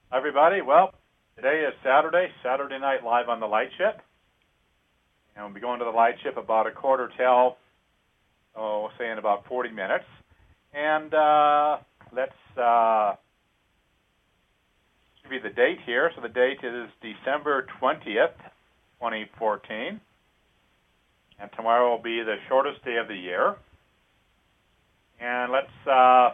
Everybody, well, today is Saturday night live on the Lightship. And we'll be going to the Lightship about a quarter till, say in about 40 minutes. And let's give you the date here. So the date is December 20th, 2014. And tomorrow will be the shortest day of the year. And let's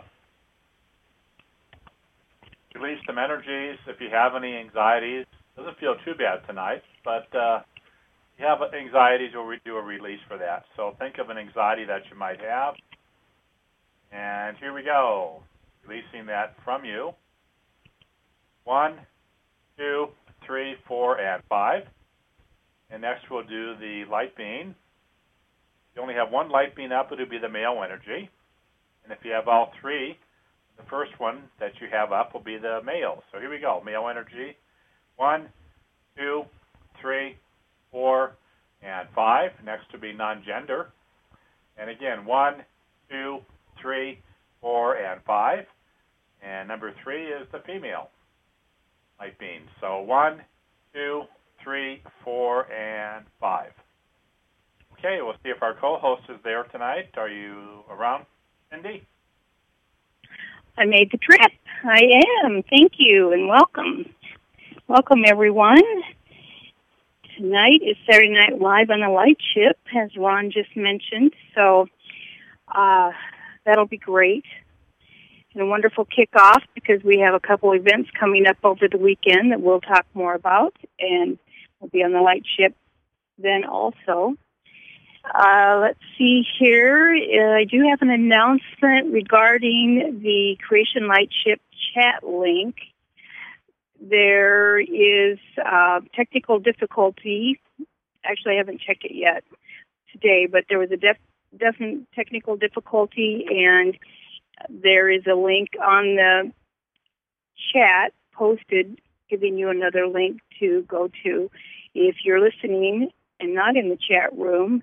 release some energies. If you have any anxieties, doesn't feel too bad tonight, but if you have anxieties, we'll do a release for that. So think of an anxiety that you might have. And here we go. Releasing that from you. 1, 2, 3, 4, and 5. And next we'll do the light beam. If you only have one light beam up, it'll be the male energy. And if you have all three, the first one that you have up will be the male. So here we go. Male energy. 1, 2, 3, 4, and 5. Next will be non-gender. And again, 1, 2, 3, 4, and 5. And number 3 is the female light beam. So 1, 2, 3, 4, and 5. Okay, we'll see if our co-host is there tonight. Are you around, Cindy? I made the trip. I am. Thank you and welcome. Welcome, everyone. Tonight is Saturday Night Live on the Lightship, as Ron just mentioned. So that'll be great. And a wonderful kickoff because we have a couple events coming up over the weekend that we'll talk more about. And we'll be on the Lightship then also. Let's see here. I do have an announcement regarding the Creation Lightship chat link. There is technical difficulty. Actually, I haven't checked it yet today, but there was a definite technical difficulty, and there is a link on the chat posted giving you another link to go to. If you're listening and not in the chat room,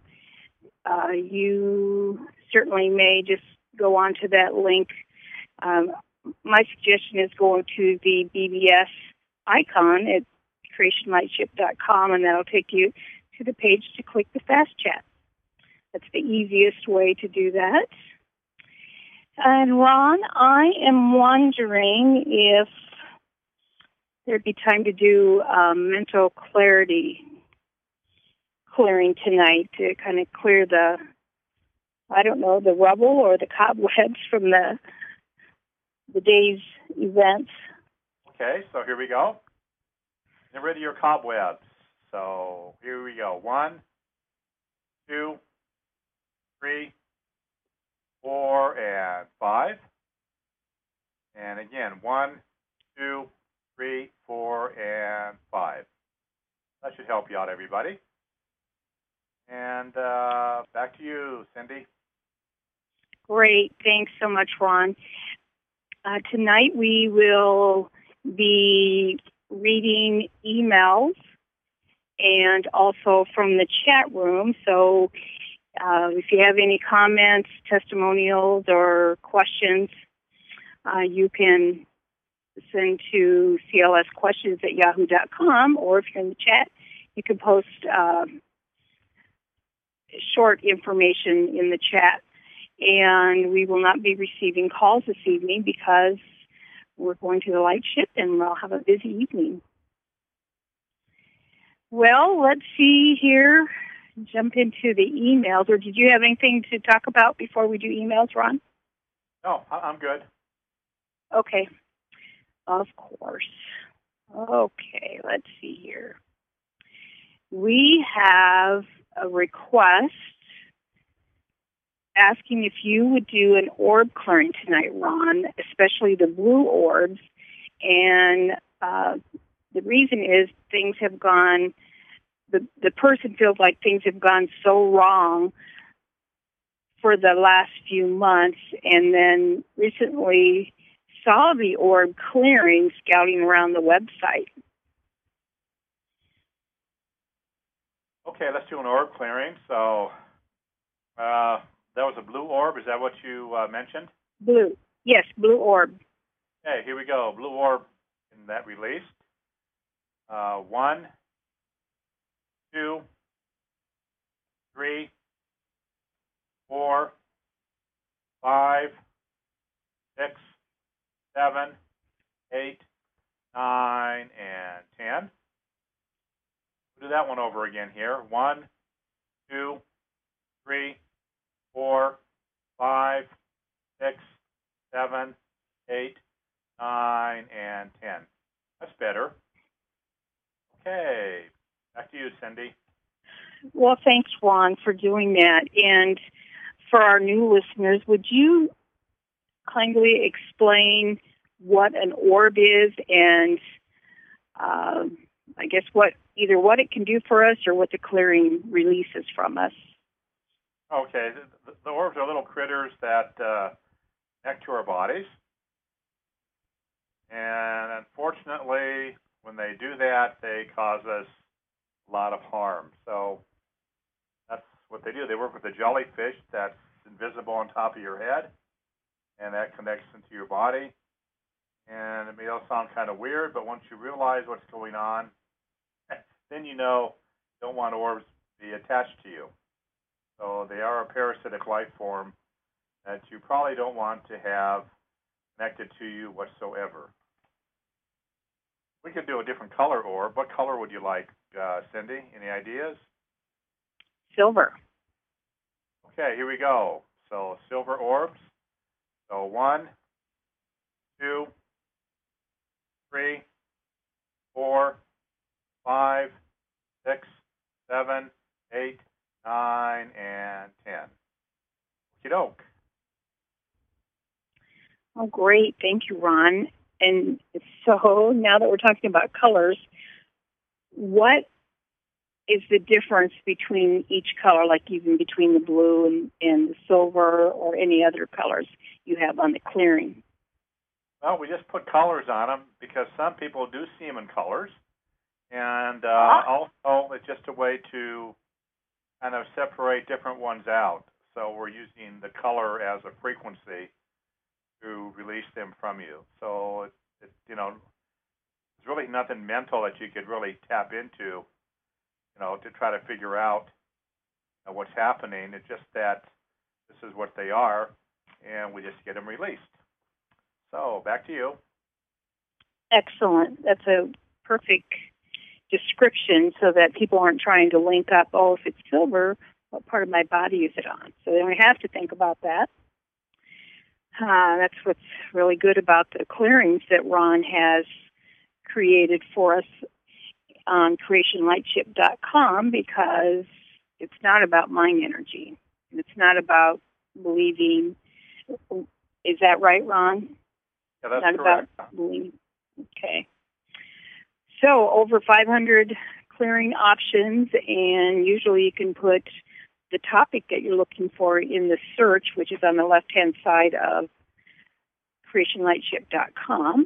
you certainly may just go on to that link. My suggestion is going to the BBS icon at creationlightship.com, and that'll take you to the page to click the fast chat. That's the easiest way to do that. And Ron, I am wondering if there'd be time to do mental clarity clearing tonight to kind of clear the rubble or the cobwebs from the day's events. Okay, so here we go. Get rid of your cobwebs. So here we go. 1, 2, 3, 4, and 5. And again, 1, 2, 3, 4, and 5. That should help you out, everybody. And back to you, Cindy. Great. Thanks so much, Ron. Tonight we will be reading emails and also from the chat room. So if you have any comments, testimonials, or questions, you can send to clsquestions@yahoo.com, or if you're in the chat, you can post short information in the chat. And we will not be receiving calls this evening because we're going to the Lightship and we'll have a busy evening. Well, let's see here. Jump into the emails. Or did you have anything to talk about before we do emails, Ron? No, I'm good. Okay. Of course. Okay, let's see here. We have a request asking if you would do an orb clearing tonight, Ron, especially the blue orbs. And the reason is things have gone, the person feels like things have gone so wrong for the last few months, and then recently saw the orb clearing scouting around the website. Okay, let's do an orb clearing. So that was a blue orb. Is that what you mentioned? Blue. Yes, blue orb. Okay, here we go. Blue orb in getting that released. 1, 2, 3, 4, 5, 6, 7, 8, 9, and 10. We'll do that one over again here. 1, 2, 3, 4, 5, 6, 7, 8, 9, and 10. That's better. Okay. Back to you, Cindy. Well, thanks, Ron, for doing that. And for our new listeners, would you kindly explain what an orb is and I guess either what it can do for us or what the clearing releases from us? Okay. The orbs are little critters that connect to our bodies. And unfortunately, when they do that, they cause us a lot of harm. So that's what they do. They work with a jellyfish that's invisible on top of your head, and that connects into your body. And it may all sound kind of weird, but once you realize what's going on, then you know you don't want orbs to be attached to you. So they are a parasitic life form that you probably don't want to have connected to you whatsoever. We could do a different color orb. What color would you like, Cindy? Any ideas? Silver. Okay, here we go. So silver orbs. So 1, 2, 3, 4, 5, 6, 7, 8, 9, and 10. Okie doke. Oh, great. Thank you, Ron. And so now that we're talking about colors, what is the difference between each color, like even between the blue and the silver or any other colors you have on the clearing? Well, we just put colors on them because some people do see them in colors. And also, it's just a way to kind of separate different ones out. So we're using the color as a frequency to release them from you. So, there's really nothing mental that you could really tap into, to try to figure out what's happening. It's just that this is what they are, and we just get them released. So, back to you. Excellent. That's a perfect description so that people aren't trying to link up, if it's silver, what part of my body is it on? So they don't have to think about that. That's what's really good about the clearings that Ron has created for us on creationlightship.com, because it's not about mind energy. It's not about believing. Is that right, Ron? Yeah, that's not correct. About believing. Okay. So over 500 clearing options, and usually you can put the topic that you're looking for in the search, which is on the left-hand side of creationlightship.com.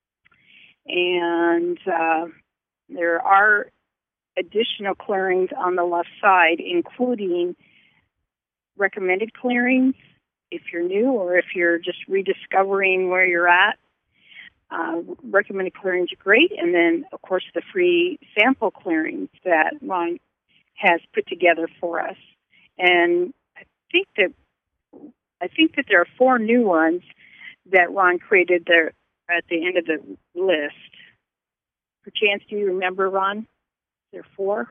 And there are additional clearings on the left side, including recommended clearings if you're new or if you're just rediscovering where you're at. Recommended clearings are great. And then, of course, the free sample clearings that Ron has put together for us. And I think that there are 4 new ones that Ron created there at the end of the list. Perchance, do you remember, Ron? Is there 4?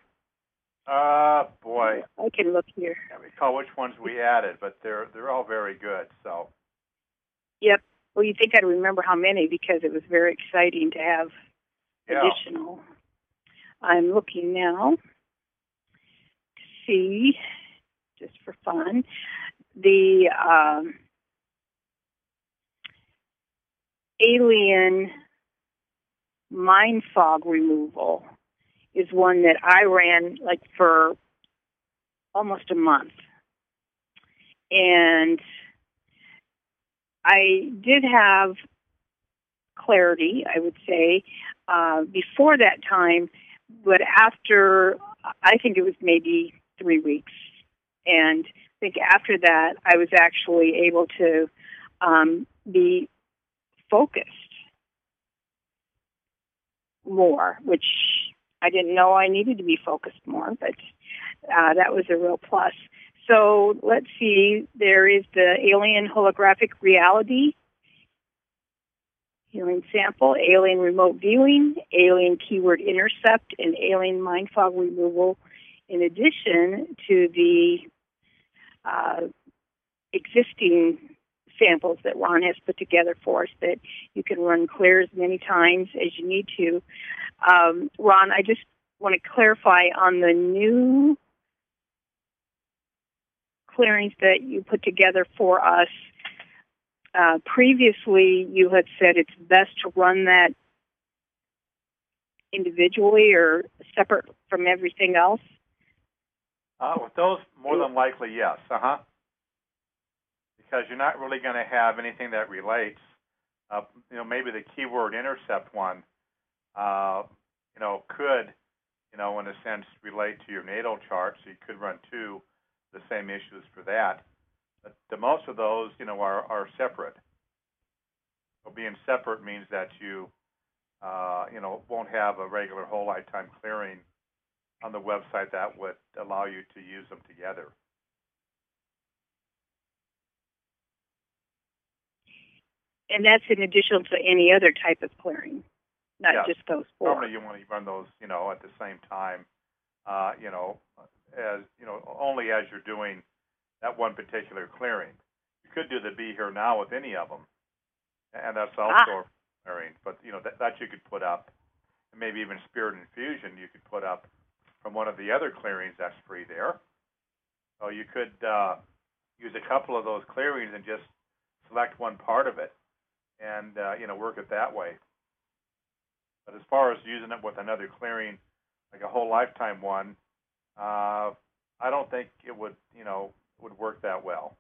Boy. I can look here. I can't recall which ones we added, but they're all very good. So. Yep. Well, you'd think I'd remember how many because it was very exciting to have additional. I'm looking now to see, just for fun, the alien mind fog removal is one that I ran for almost a month. And I did have clarity, I would say, before that time, but after, I think it was maybe 3 weeks. And I think after that, I was actually able to be focused. more, which I didn't know I needed to be focused more, but that was a real plus. So let's see, there is the alien holographic reality, healing sample, alien remote viewing, alien keyword intercept, and alien mind fog removal, in addition to the existing samples that Ron has put together for us that you can run clear as many times as you need to. Ron, I just want to clarify on the new clearings that you put together for us. Previously, you had said it's best to run that individually or separate from everything else. With those, more than likely, yes. Because you're not really going to have anything that relates. Maybe the keyword intercept one, could, in a sense, relate to your natal chart. So you could run the same issues for that. But most of those, are separate. So being separate means that you, won't have a regular whole lifetime clearing on the website that would allow you to use them together. And that's in addition to any other type of clearing, not just those four. Normally you want to run those, at the same time, only as you're doing that one particular clearing. You could do the Be Here Now with any of them, and that's also a clearing. But, that you could put up, and maybe even Spirit Infusion you could put up from one of the other clearings that's free there. So you could use a couple of those clearings and just select one part of it and, work it that way. But as far as using it with another clearing, like a whole lifetime one, I don't think it would, would work that well.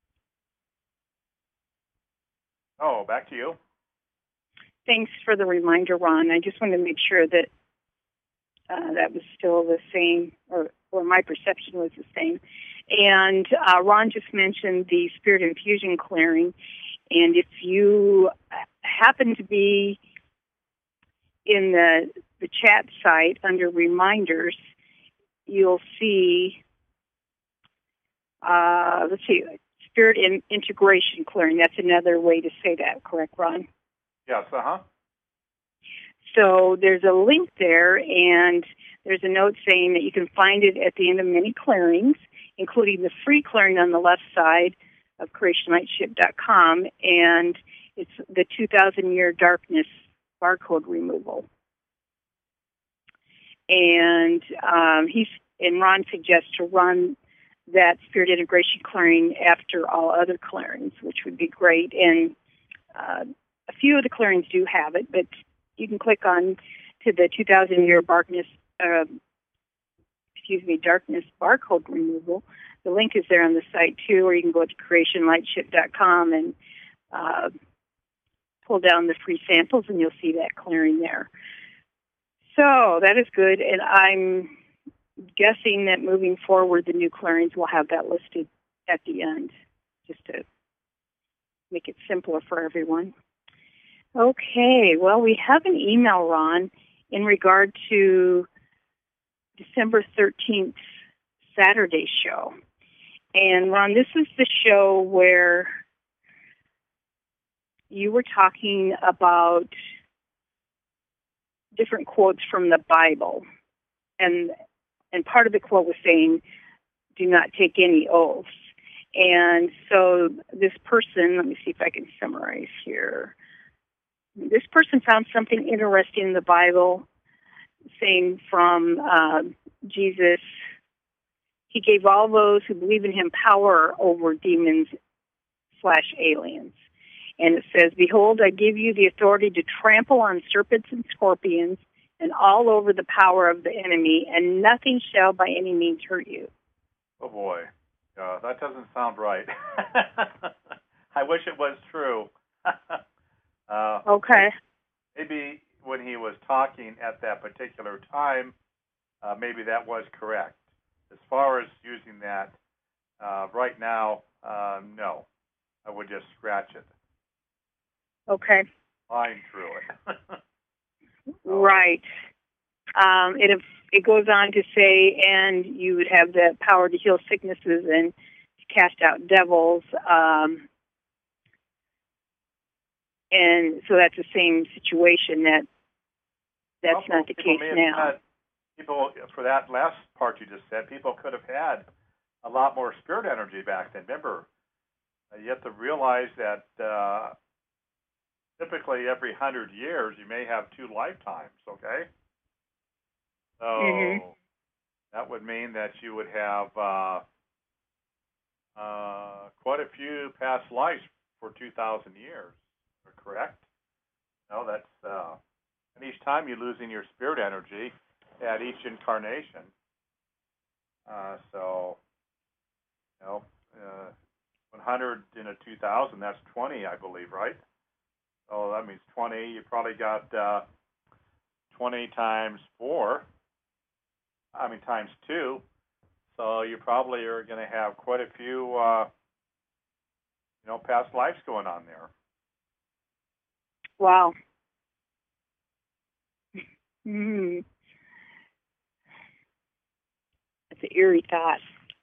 Oh, back to you. Thanks for the reminder, Ron. I just wanted to make sure that that was still the same, or my perception was the same. And Ron just mentioned the Spirit Infusion clearing. And if you happen to be in the chat site under reminders, you'll see, Spirit Integration clearing. That's another way to say that, correct, Ron? Yes, So there's a link there, and there's a note saying that you can find it at the end of many clearings, including the free clearing on the left side of CreationLightship.com, and it's the 2,000-year darkness barcode removal. And Ron suggests to run that Spirit Integration clearing after all other clearings, which would be great. And a few of the clearings do have it, but you can click on to the 2,000-year darkness barcode removal. The link is there on the site too, or you can go to CreationLightship.com and pull down the free samples, and you'll see that clearing there. So that is good, and I'm guessing that moving forward, the new clearings will have that listed at the end, just to make it simpler for everyone. Okay, well, we have an email, Ron, in regard to December 13th, Saturday show. And, Ron, this is the show where you were talking about different quotes from the Bible. And part of the quote was saying, do not take any oaths. And so this person, let me see if I can summarize here. This person found something interesting in the Bible, saying from Jesus, he gave all those who believe in him power over demons/aliens. And it says, behold, I give you the authority to trample on serpents and scorpions and all over the power of the enemy, and nothing shall by any means hurt you. Oh, boy. That doesn't sound right. I wish it was true. Okay. Maybe when he was talking at that particular time, maybe that was correct. As far as using that right now, no. I would just scratch it. Okay. Line through it. Right. It goes on to say, and you would have the power to heal sicknesses and to cast out devils. And so that's the same situation. That's not the case now. People, for that last part you just said, people could have had a lot more spirit energy back then. Remember, you have to realize that typically every 100 years you may have 2 lifetimes, okay? So that would mean that you would have quite a few past lives for 2,000 years, correct? No, that's, and each time you're losing your spirit energy at each incarnation. So, 100 in a 2,000, that's 20, I believe, right? So that means 20. You probably got 20 times 4. Times 2. So you probably are going to have quite a few, past lives going on there. Wow. Mm. That's an eerie thought.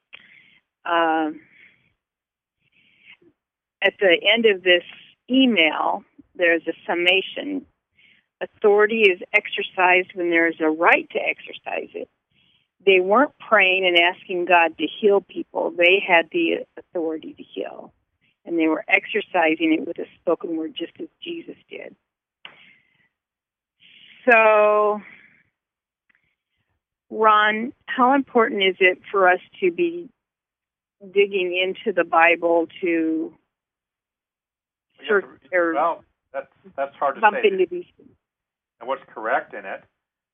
At the end of this email, there's a summation. Authority is exercised when there is a right to exercise it. They weren't praying and asking God to heal people. They had the authority to heal. And they were exercising it with a spoken word, just as Jesus did. So, Ron, how important is it for us to be digging into the Bible to search well, that's hard to bump say. Into these things? And what's correct in it,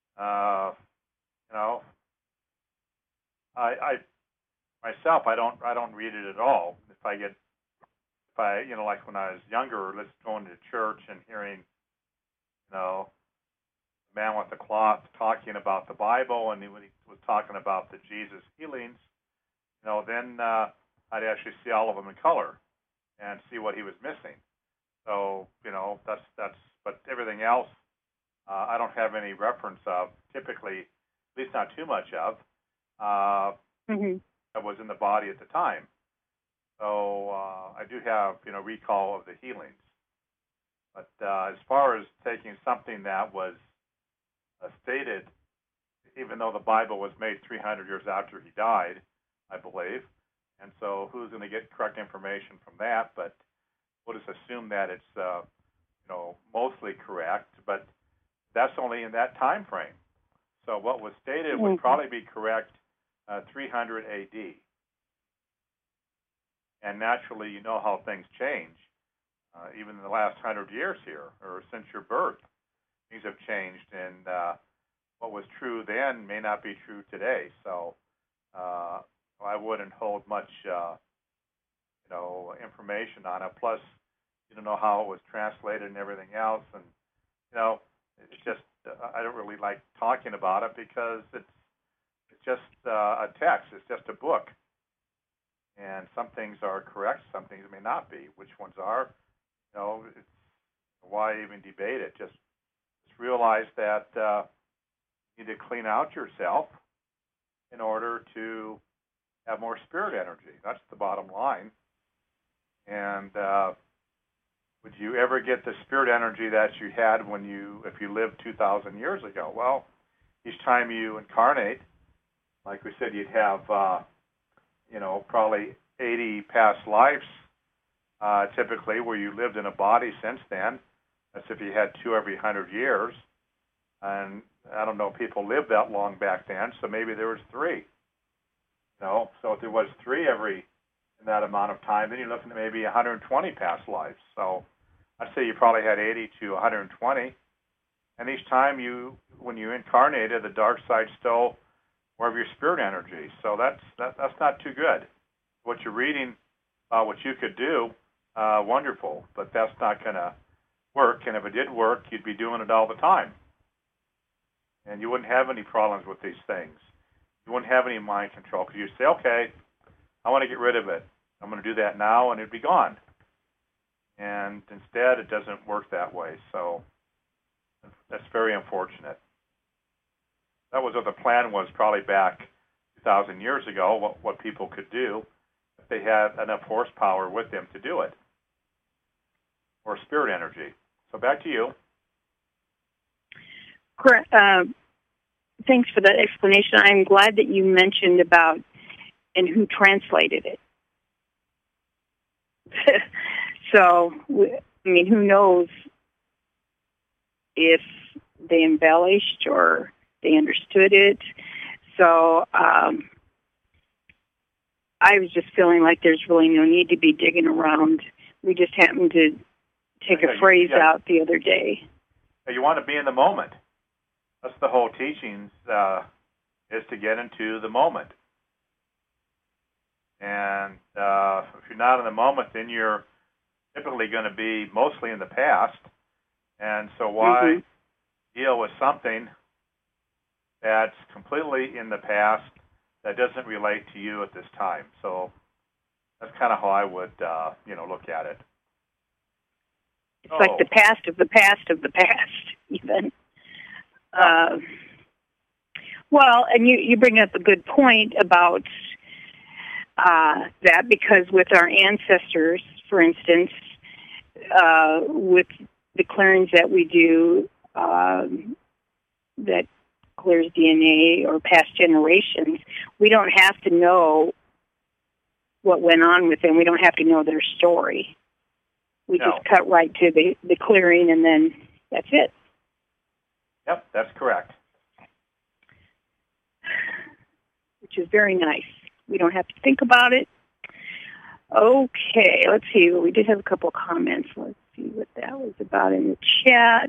I myself, I don't read it at all. If I like when I was younger, going to church and hearing, the man with the cloth talking about the Bible, and when he was talking about the Jesus healings, then I'd actually see all of them in color and see what he was missing. So, that's, but everything else, I don't have any reference of, typically, at least not too much of, that was in the body at the time. So I do have, recall of the healings. But as far as taking something that was stated, even though the Bible was made 300 years after he died, I believe, and so who's going to get correct information from that? But we'll just assume that it's, mostly correct, but that's only in that time frame. So what was stated would probably be correct 300 AD. And naturally, you know how things change. Even in the last 100 years here, or since your birth, things have changed, and what was true then may not be true today. So I wouldn't hold much, information on it. Plus, you don't know how it was translated and everything else, and it's just I don't really like talking about it because it's just a text. It's just a book, and some things are correct, some things may not be. Which ones are? It's why even debate it? Just realize that you need to clean out yourself in order to have more spirit energy. That's the bottom line. And would you ever get the spirit energy that you had if you lived 2,000 years ago? Well, each time you incarnate, like we said, you'd have, probably 80 past lives, typically, where you lived in a body since then. That's if you had 2 every 100 years. And I don't know if people lived that long back then, so maybe there was 3. So if there was 3 in that amount of time, then you're looking at maybe 120 past lives. So I'd say you probably had 80 to 120. And each time when you incarnated, the dark side stole more of your spirit energy. So that's not too good. What you're reading, what you could do, wonderful, but that's not going to work. And if it did work, you'd be doing it all the time. And you wouldn't have any problems with these things. You wouldn't have any mind control because you'd say, okay, I want to get rid of it. I'm going to do that now, and it'd be gone. And instead, it doesn't work that way. So That's very unfortunate. That was what the plan was probably back 2,000 years ago, what people could do if they had enough horsepower with them to do it, or spirit energy. So back to you. Correct. Thanks for that explanation. I'm glad that you mentioned about and who translated it. So, I mean, who knows if they embellished or they understood it. So I was just feeling like there's really no need to be digging around. We just happened to take a phrase out the other day. You want to be in the moment. That's the whole teachings, is to get into the moment. And if you're not in the moment, then you're typically going to be mostly in the past. And so why deal with something that's completely in the past that doesn't relate to you at this time? So that's kind of how I would, look at it. It's like the past of the past of the past, even. Well, and you bring up a good point about that, because with our ancestors, for instance, with the clearings that we do, that clears DNA or past generations, we don't have to know what went on with them. We don't have to know their story. We just cut right to the clearing, and then that's it. Yep, that's correct. Which is very nice. We don't have to think about it. Okay, let's see. We did have a couple of comments. Let's see what that was about in the chat.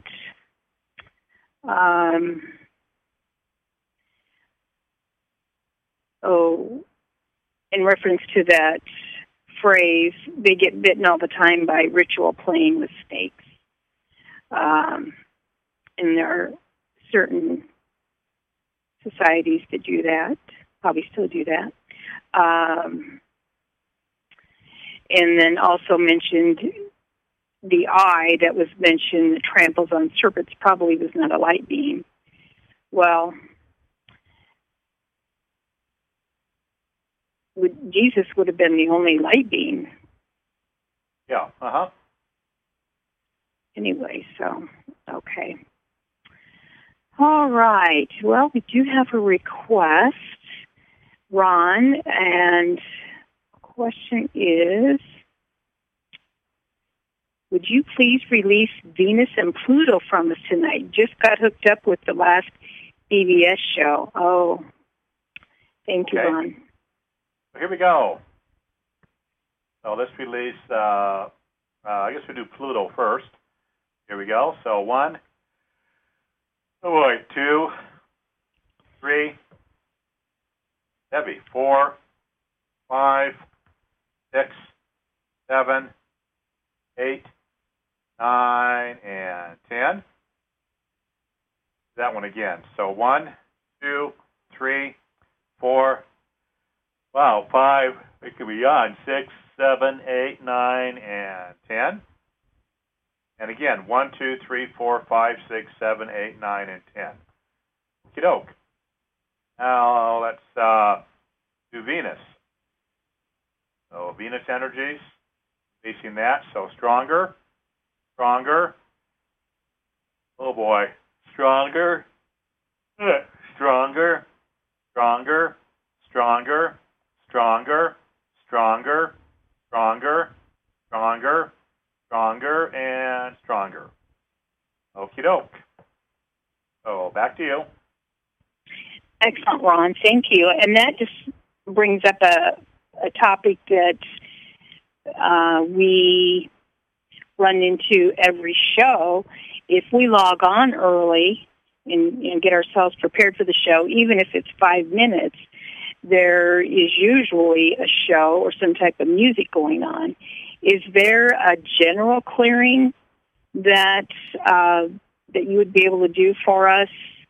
In reference to that phrase, they get bitten all the time by ritual playing with snakes. And there are certain societies that do that, probably still do that. And then also mentioned the eye that was mentioned that tramples on serpents probably was not a light being. Well, Jesus would have been the only light being. Yeah, Anyway, so, okay. All right. Well, we do have a request, Ron, and the question is, would you please release Venus and Pluto from us tonight? Just got hooked up with the last BBS show. Oh, thank you, Ron. Here we go. So let's release, I guess we'll do Pluto first. Here we go. So 1, 2, 3, heavy, 4, 5, 6, 7, 8, 9, and 10. That one again. So 1, 2, 3, 4, 5, it could be on, 6, 7, 8, 9, and 10. And again, 1, 2, 3, 4, 5, 6, 7, 8, 9, and 10. Okey-doke. Now let's do Venus. So Venus energies, facing that. So stronger, stronger. Oh boy, stronger, stronger, stronger, stronger, stronger, stronger, stronger, stronger, stronger, and stronger. Okie doke. So back to you. Excellent, Ron. Thank you. And that just brings up a topic that we run into every show. If we log on early and get ourselves prepared for the show, even if it's 5 minutes, there is usually a show or some type of music going on. Is there a general clearing that that you would be able to do for us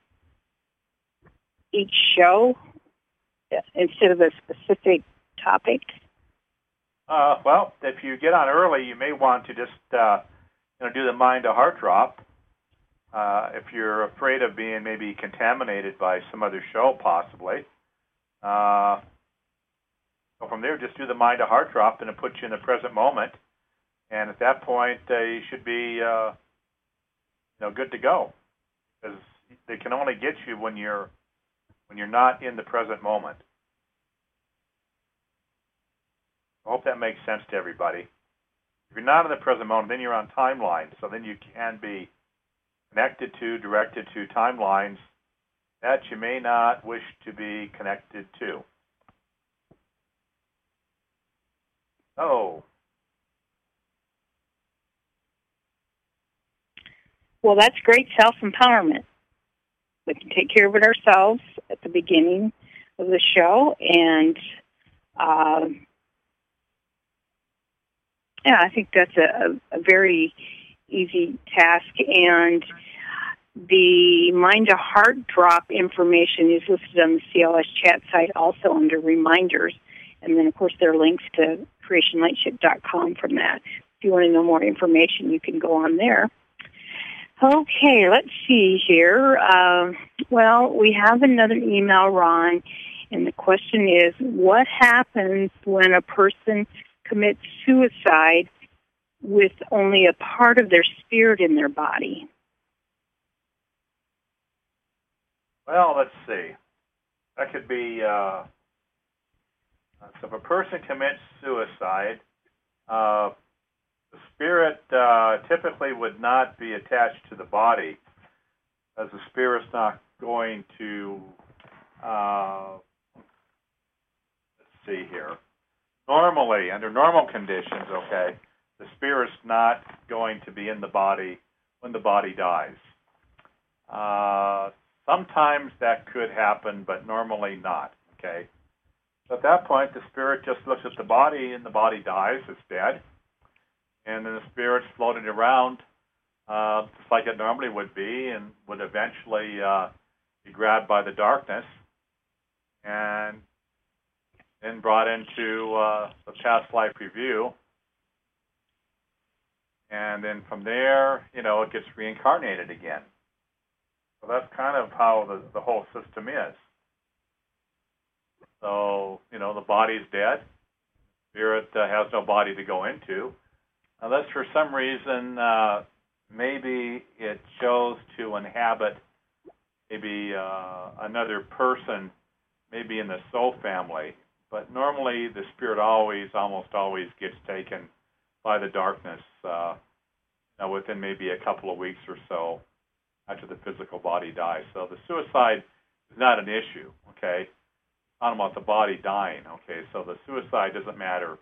each show instead of a specific topic? Well, if you get on early, you may want to just do the mind to heart drop. If you're afraid of being maybe contaminated by some other show, possibly, so from there, just do the mind to heart drop, and it puts you in the present moment. And at that point, you should be, good to go, because they can only get you when you're not in the present moment. I hope that makes sense to everybody. If you're not in the present moment, then you're on timelines. So then you can be connected to, directed to timelines that you may not wish to be connected to. Oh. Well, that's great self-empowerment. We can take care of it ourselves at the beginning of the show, and I think that's a very easy task. And the Mind to Heart Drop information is listed on the CLS chat site, also under reminders. And then, of course, there are links to creationlightship.com from that. If you want to know more information, you can go on there. Okay, let's see here. Well, we have another email, Ron, and the question is, what happens when a person commits suicide with only a part of their spirit in their body? Well, let's see. That could be, so if a person commits suicide, the spirit typically would not be attached to the body, as the spirit's not going to, let's see here. Normally, under normal conditions, okay, the spirit's not going to be in the body when the body dies. Sometimes that could happen, but normally not, okay? So at that point, the spirit just looks at the body, and the body dies, it's dead. And then the spirit's floating around just like it normally would be, and would eventually be grabbed by the darkness and then brought into the past life review. And then from there, it gets reincarnated again. So that's kind of how the whole system is. So, the body's dead. Spirit has no body to go into. Unless for some reason, maybe it chose to inhabit maybe another person, maybe in the soul family. But normally the spirit almost always gets taken by the darkness within maybe a couple of weeks or so after the physical body dies. So the suicide is not an issue, okay? Not about the body dying, okay? So the suicide doesn't matter.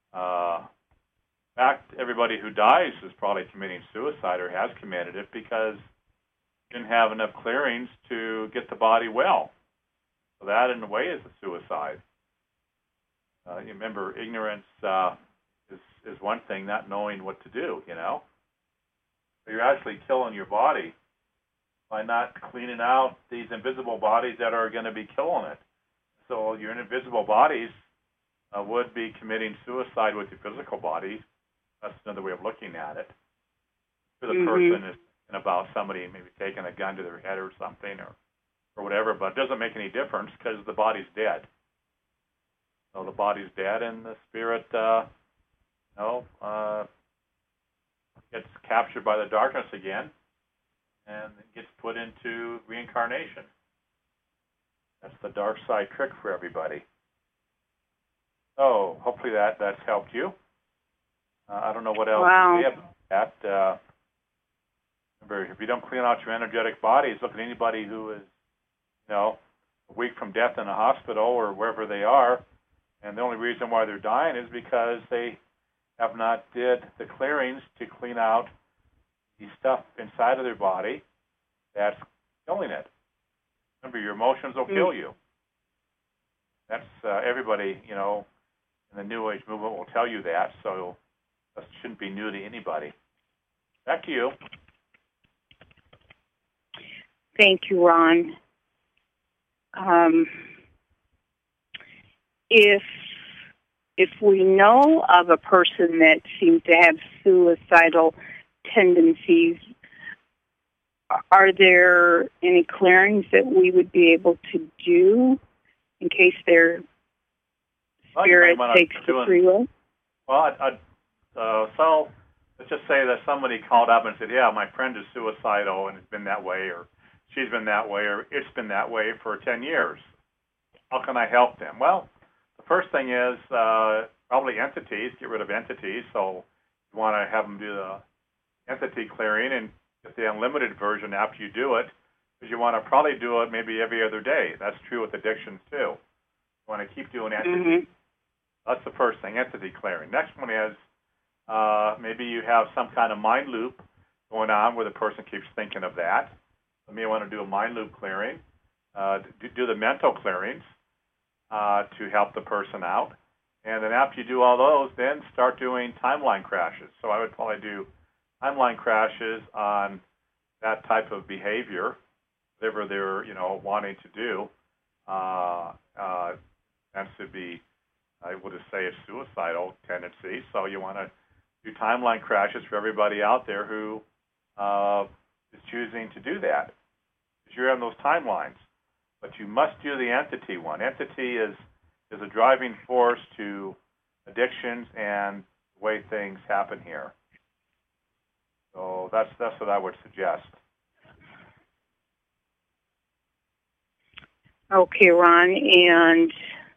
In fact, everybody who dies is probably committing suicide or has committed it because they didn't have enough clearings to get the body well. So that, in a way, is a suicide. You remember, ignorance is one thing, not knowing what to do, So you're actually killing your body by not cleaning out these invisible bodies that are going to be killing it. So your invisible bodies would be committing suicide with your physical bodies. That's another way of looking at it. For the person is about somebody maybe taking a gun to their head or something or whatever, but it doesn't make any difference because the body's dead. So the body's dead and the spirit gets captured by the darkness again and gets put into reincarnation. That's the dark side trick for everybody. So hopefully that's helped you. I don't know what else to say about that. Remember, if you don't clean out your energetic bodies, look at anybody who is, a week from death in a hospital or wherever they are, and the only reason why they're dying is because they have not did the clearings to clean out the stuff inside of their body that's killing it. Remember, your emotions will kill you. That's everybody, in the New Age movement will tell you that, so that shouldn't be new to anybody. Back to you. Thank you, Ron. If we know of a person that seems to have suicidal tendencies, are there any clearings that we would be able to do in case their spirit takes the free will? Well, so let's just say that somebody called up and said, yeah, my friend is suicidal and it's been that way, or she's been that way, or it's been that way for 10 years. How can I help them? Well, the first thing is probably entities, get rid of entities. So you want to have them do the entity clearing and get the unlimited version after you do it, because you want to probably do it maybe every other day. That's true with addictions too. You want to keep doing entities. Mm-hmm. That's the first thing, entity clearing. Next one is maybe you have some kind of mind loop going on where the person keeps thinking of that. So maybe you want to do a mind loop clearing, do the mental clearings to help the person out. And then after you do all those, then start doing timeline crashes. So I would probably do timeline crashes on that type of behavior, whatever they're wanting to do. Tends to be, I would just say, a suicidal tendency. So you want to do timeline crashes for everybody out there who is choosing to do that, because you're on those timelines. But you must do the entity one. Entity is a driving force to addictions and the way things happen here. So that's what I would suggest. Okay, Ron, and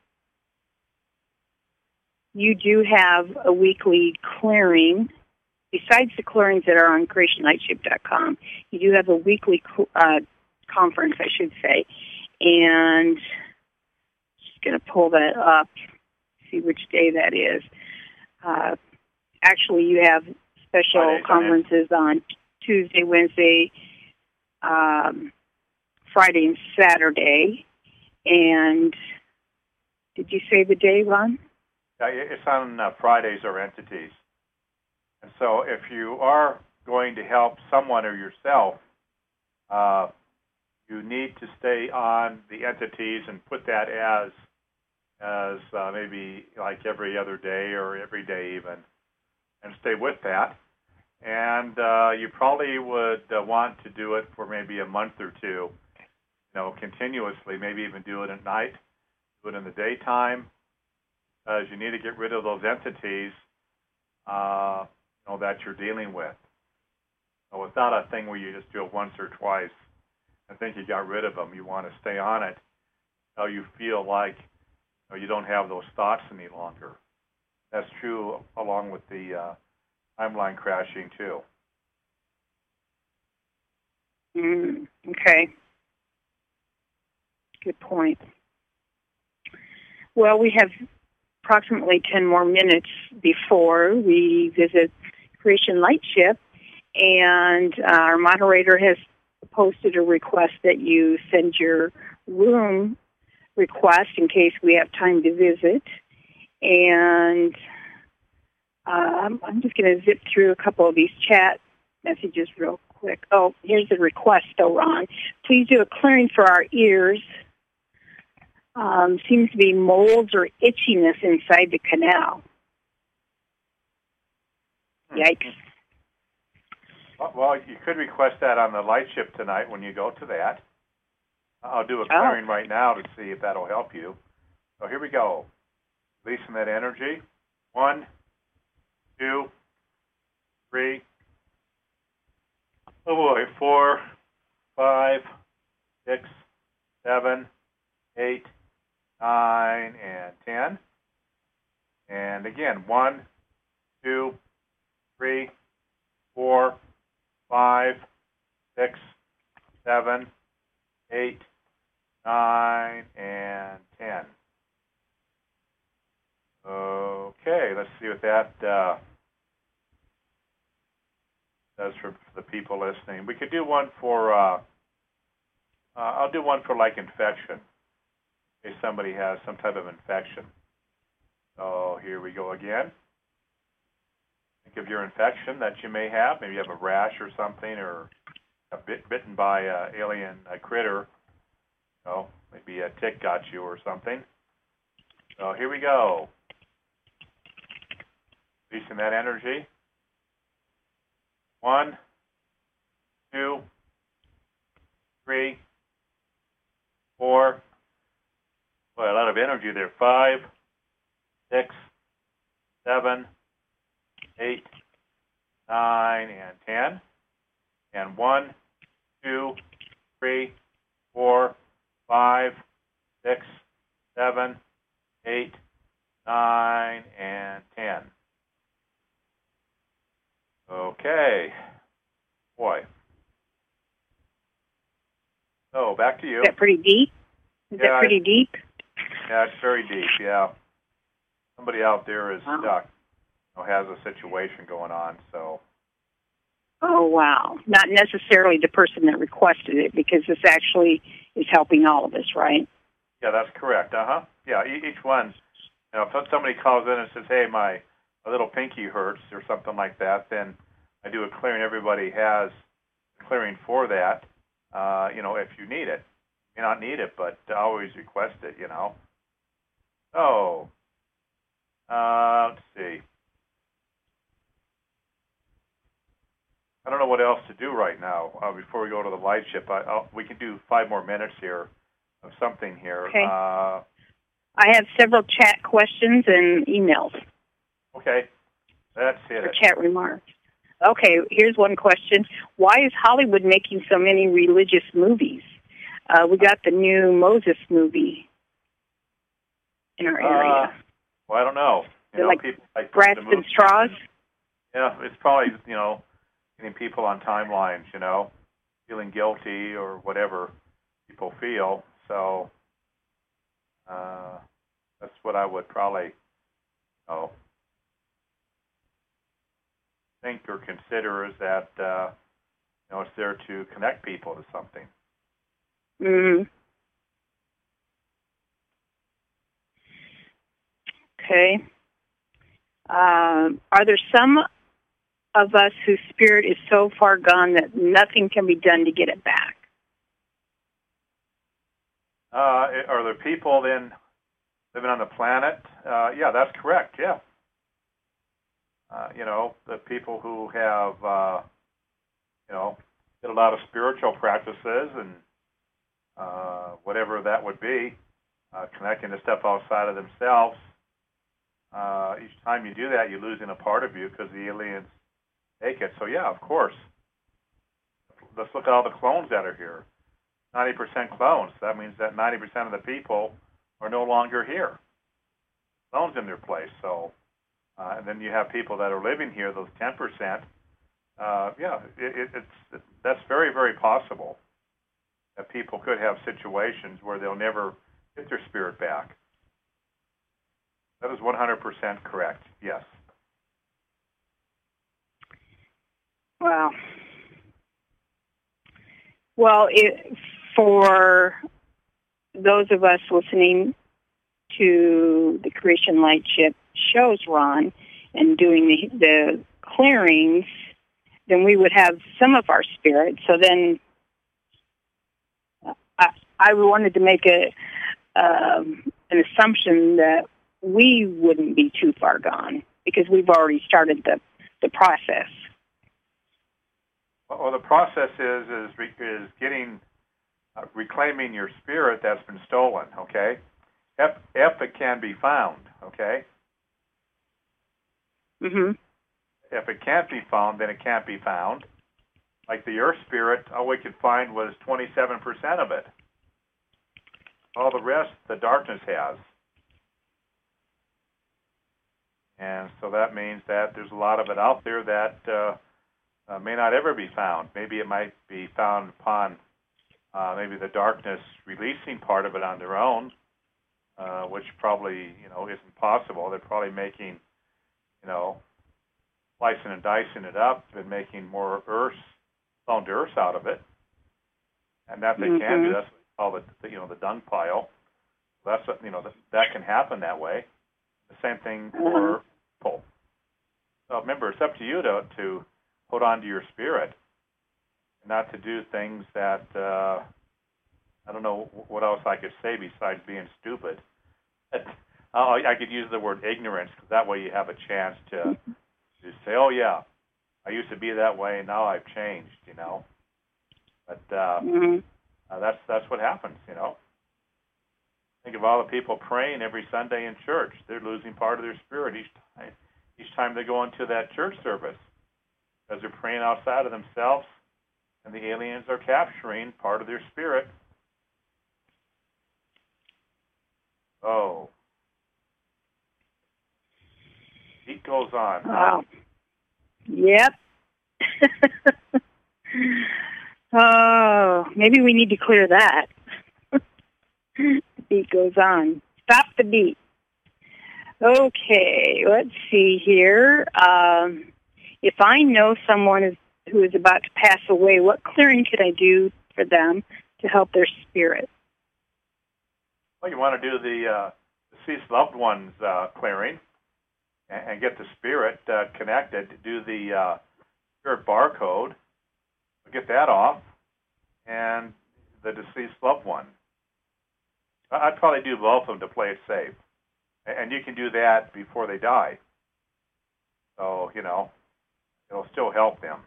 you do have a weekly clearing. Besides the clearings that are on CreationLightship.com, you do have a weekly conference, I should say, and just going to pull that up, see which day that is. Actually, you have special conferences on Tuesday, Wednesday, Friday, and Saturday. And did you say the day, Ron? It's on Fridays or entities. And so if you are going to help someone or yourself, you need to stay on the entities and put that as maybe like every other day or every day even, and stay with that. And you probably would want to do it for maybe a month or two, continuously, maybe even do it at night, do it in the daytime, because you need to get rid of those entities that you're dealing with. So it's not a thing where you just do it once or twice and think you got rid of them. You want to stay on it until you feel like you don't have those thoughts any longer. That's true along with the timeline crashing too. Okay. Good point. Well, we have approximately 10 more minutes before we visit Creation Lightship, and our moderator has posted a request that you send your room request in case we have time to visit. And I'm just going to zip through a couple of these chat messages real quick. Oh, here's the request, though, Ron. Please do a clearing for our ears. Seems to be molds or itchiness inside the canal. Yikes. Well, you could request that on the Lightship tonight when you go to that. I'll do a clearing right now to see if that'll help you. So here we go. Releasing that energy. 1, 2, 3. Oh boy, 4, 5, 6, 7, 8, 9, and 10. And again, 1, 2, 3, 4, 5, 6, 7, 8, 9, and 10. Okay, let's see what that does for the people listening. We could do one for, I'll do one for like infection, in case somebody has some type of infection. So here we go again. Think of your infection that you may have. Maybe you have a rash or something, or bitten by an alien critter. Maybe a tick got you or something. So here we go. Releasing that energy. 1, 2, 3, 4. Boy, a lot of energy there. 5, 6, 7, 8, 9, and 10. And 1, 2, 3, 4, 5, 6, 7, 8, 9, and 10. Okay. Boy. So, back to you. Is that pretty deep? Is that pretty deep? Yeah, it's very deep, yeah. Somebody out there is stuck, has a situation going on, so. Oh, wow. Not necessarily the person that requested it, because this actually is helping all of us, right? Yeah, that's correct. Yeah, each one, if somebody calls in and says, hey, my little pinky hurts or something like that, then I do a clearing. Everybody has a clearing for that, if you need it. You may not need it, but always request it, So, let's see. I don't know what else to do right now before we go to the light ship. We can do 5 more minutes here of something here. Okay. I have several chat questions and emails. Okay. That's it. For chat remarks. Okay, here's one question. Why is Hollywood making so many religious movies? We got the new Moses movie in our area. Well, I don't know. People like Grasping Straws? Yeah, it's probably, getting people on timelines, feeling guilty or whatever people feel. So that's what I would probably, think or consider is that, it's there to connect people to something. Mm-hmm. Okay. Are there some of us whose spirit is so far gone that nothing can be done to get it back? Are there people then living on the planet? Yeah, that's correct, yeah. The people who have, did a lot of spiritual practices and whatever that would be, connecting to stuff outside of themselves. Each time you do that, you're losing a part of you because the aliens take it. So, yeah, of course. Let's look at all the clones that are here. 90% clones. That means that 90% of the people are no longer here. Clones in their place. So, and then you have people that are living here, those 10%. That's very, very possible that people could have situations where they'll never get their spirit back. That is 100% correct, yes. Wow. Well, for those of us listening to the Creation Light Ship shows, Ron, and doing the clearings, then we would have some of our spirit. So then I wanted to make an assumption that we wouldn't be too far gone because we've already started the process. Well, the process is getting, reclaiming your spirit that's been stolen, okay? If it can be found, okay? Mm-hmm. If it can't be found, then it can't be found. Like the earth spirit, all we could find was 27% of it. All the rest, the darkness has. And so that means that there's a lot of it out there that may not ever be found. Maybe it might be found upon maybe the darkness releasing part of it on their own, which probably, isn't possible. They're probably making, slicing and dicing it up and making more cloned earths out of it. And that they can do. That's what we call the dung pile. That's what, that can happen that way. The same thing for people. So remember, it's up to you to hold on to your spirit, not to do things that, I don't know what else I could say besides being stupid. I could use the word ignorance, because that way you have a chance to say, oh, yeah, I used to be that way, and now I've changed, But That's what happens, Think of all the people praying every Sunday in church. They're losing part of their spirit each time they go into that church service because they're praying outside of themselves, and the aliens are capturing part of their spirit. Oh, it goes on. Wow. Yep. Oh, maybe we need to clear that. The beat goes on. Stop the beat. Okay, let's see here. If I know someone who is about to pass away, what clearing could I do for them to help their spirit? Well, you want to do the deceased loved ones clearing and get the spirit connected. Do the spirit barcode. Get that off, and the deceased loved one. I'd probably do both of them to play it safe. And you can do that before they die. So, it'll still help them.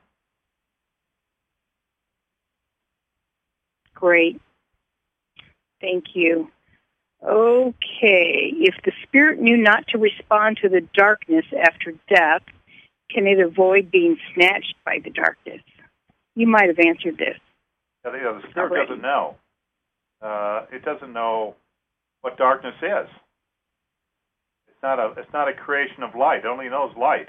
Great. Thank you. Okay. If the spirit knew not to respond to the darkness after death, can it avoid being snatched by the darkness? You might have answered this. The spirit doesn't know. It doesn't know what darkness is. It's not a creation of light. It only knows light.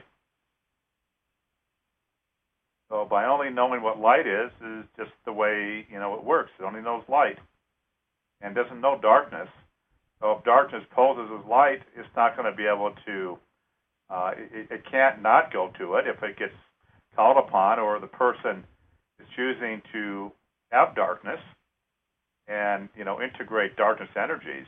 So by only knowing what light is just the way it works. It only knows light and doesn't know darkness. So if darkness poses as light, it's not going to be able to. It can't not go to it if it gets called upon, or the person is choosing to have darkness and integrate darkness energies.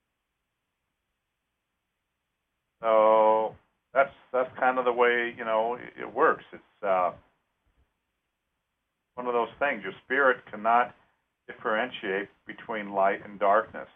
So that's kind of the way it works. It's one of those things. Your spirit cannot differentiate between light and darkness.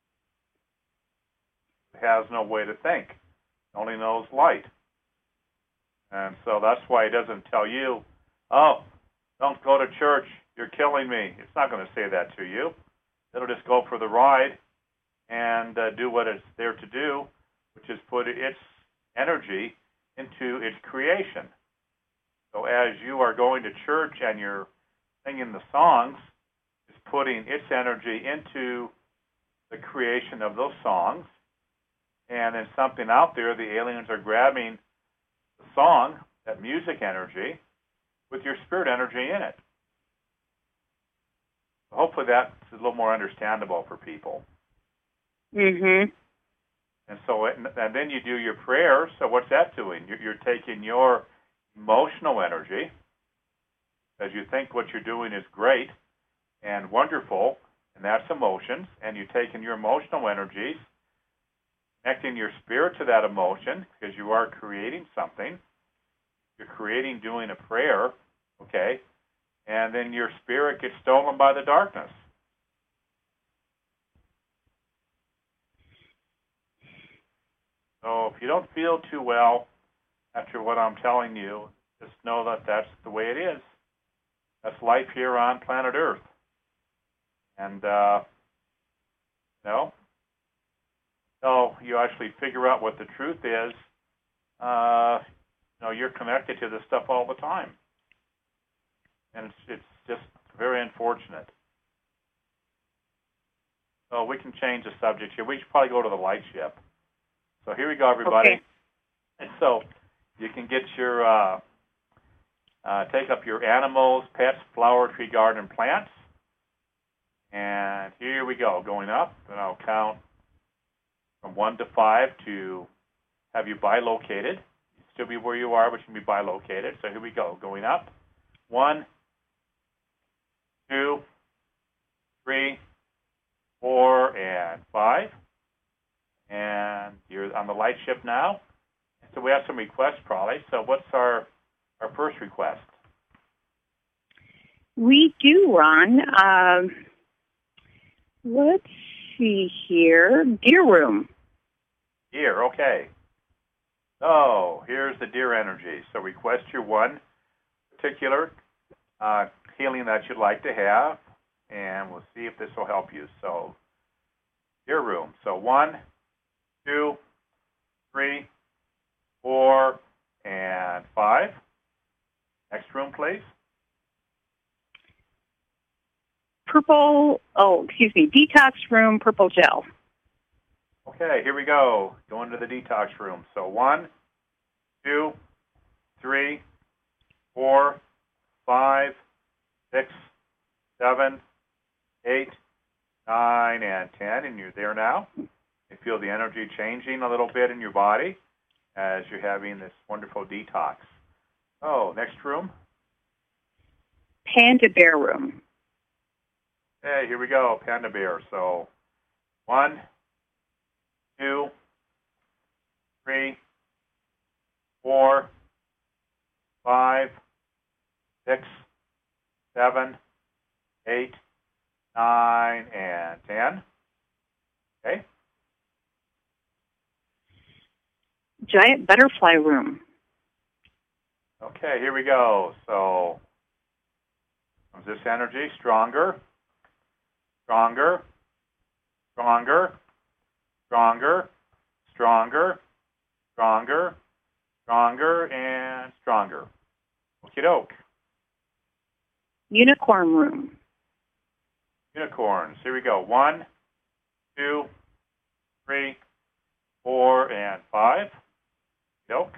It has no way to think. It only knows light. And so that's why it doesn't tell you, oh, don't go to church, you're killing me. It's not going to say that to you. It'll just go for the ride and do what it's there to do, which is put its energy into its creation. So as you are going to church and you're singing the songs, it's putting its energy into the creation of those songs. And then something out there, the aliens are grabbing the song, that music energy, with your spirit energy in it. Hopefully that's a little more understandable for people. Mm-hmm. And then you do your prayers. So what's that doing? You're taking your emotional energy, as you think what you're doing is great and wonderful, and that's emotions, and you're taking your emotional energies, connecting your spirit to that emotion, because you are creating something. You're creating, doing a prayer, okay? And then your spirit gets stolen by the darkness. So if you don't feel too well after what I'm telling you, just know that that's the way it is. That's life here on planet Earth. And, until you actually figure out what the truth is, you're connected to this stuff all the time. And it's just very unfortunate. So we can change the subject here. We should probably go to the light ship. So here we go, everybody. Okay. And so you can get your, take up your animals, pets, flower, tree, garden, and plants. And here we go, going up. And I'll count from 1 to 5 to have you bilocated. You still be where you are, but you can be bilocated. So here we go, going up. 1, 2, 3, 4, and 5. And you're on the light ship now. So we have some requests probably. So what's our first request? We do, Ron. Let's see here. Deer room. Deer, okay. So here's the deer energy. So request your one particular healing that you'd like to have. and we'll see if this will help you. So, your room. So 1, 2, 3, 4, and 5. Next room, please. Detox room, purple gel. Okay, here we go. Go into the detox room. So 1, 2, 3, 4, 5, 6, 7, 8, 9, and 10. And you're there now. You feel the energy changing a little bit in your body as you're having this wonderful detox. Oh, next room. Panda bear room. Okay, here we go. Panda bear. So 1, 2, 3, 4, 5, 6, 7, 8, 9, and 10. Okay. Giant butterfly room. Okay, here we go. So comes this energy, stronger, stronger, stronger, stronger, stronger, stronger, stronger, and stronger. Okie doke. Unicorn room. Unicorns. Here we go. 1, 2, 3, 4, and 5. Doke.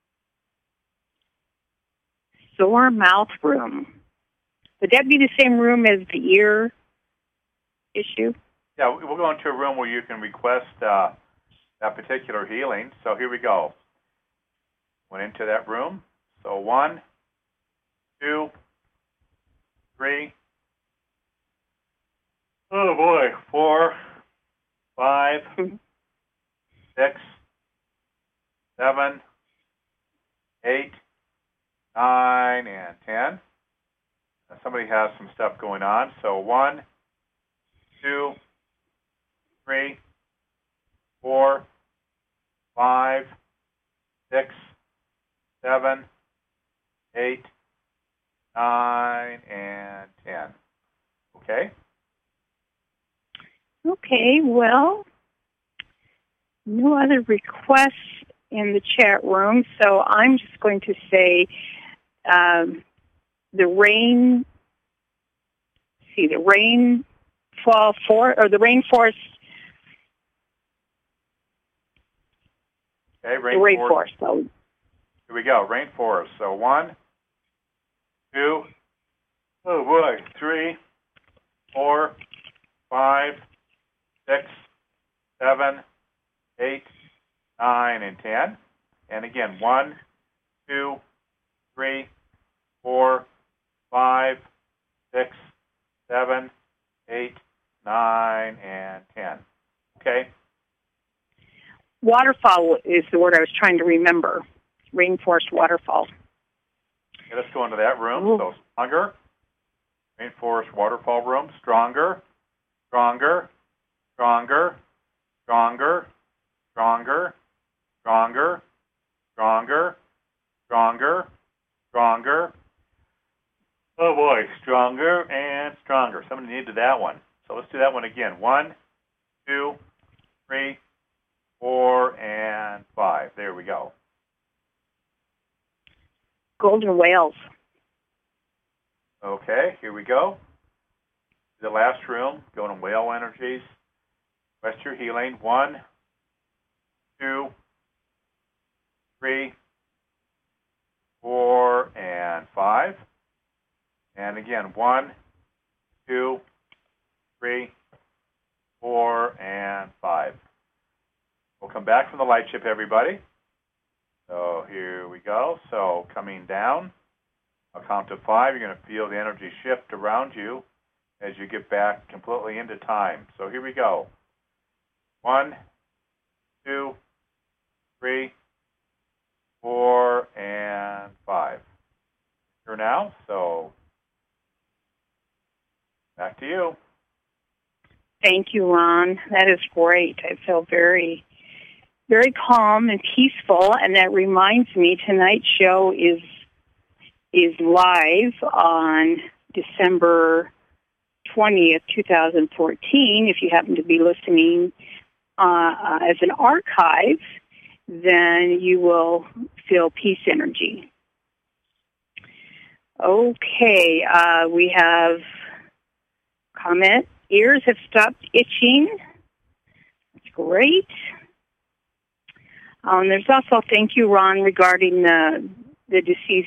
Sore mouth room. Would that be the same room as the ear issue? Yeah, we'll go into a room where you can request that particular healing. So here we go. Went into that room. So 1, 2, 3. Oh boy, 4, 5, 6, 7, 8, 9, and 10. Now somebody has some stuff going on. So 1, 2, 3, 4, 5, 6, 7, 8, 9, and 10. Okay? Okay, well, no other requests in the chat room, so I'm just going to say the rainfall the rainforest. Okay, rainforest. So. Here we go, rainforest. So 1, 2, 3, 4, 5, 6, 7, 8, 9, and 10. And again, 1, 2, 3, 4, 5, 6, 7, 8, 9, and 10. Okay? Waterfall is the word I was trying to remember. Rainforest waterfall. Okay, let's go into that room. Ooh. So stronger. Rainforest waterfall room. Stronger. Stronger. Stronger. Stronger. Stronger. Stronger. Stronger. Stronger. Stronger. Oh boy, stronger and stronger. Somebody needed that one. So let's do that one again. 1, 2, 3, 4, and 5. There we go. Golden whales. Okay, here we go. The last room, going to whale energies. Rest your healing. 1, 2, 3, 4, and 5. And again, 1, 2, 3, 4, and 5. We'll come back from the light ship, everybody. So here we go. So coming down, I'll count to 5. You're going to feel the energy shift around you as you get back completely into time. So here we go. 1, 2, 3, 4, and 5. Here now. So back to you. Thank you, Ron. That is great. I feel very, very calm and peaceful, and that reminds me tonight's show is live on December 20th, 2014. If you happen to be listening as an archive, then you will feel peace energy. Okay, we have comment. Ears have stopped itching. That's great. There's also, thank you, Ron, regarding the deceased,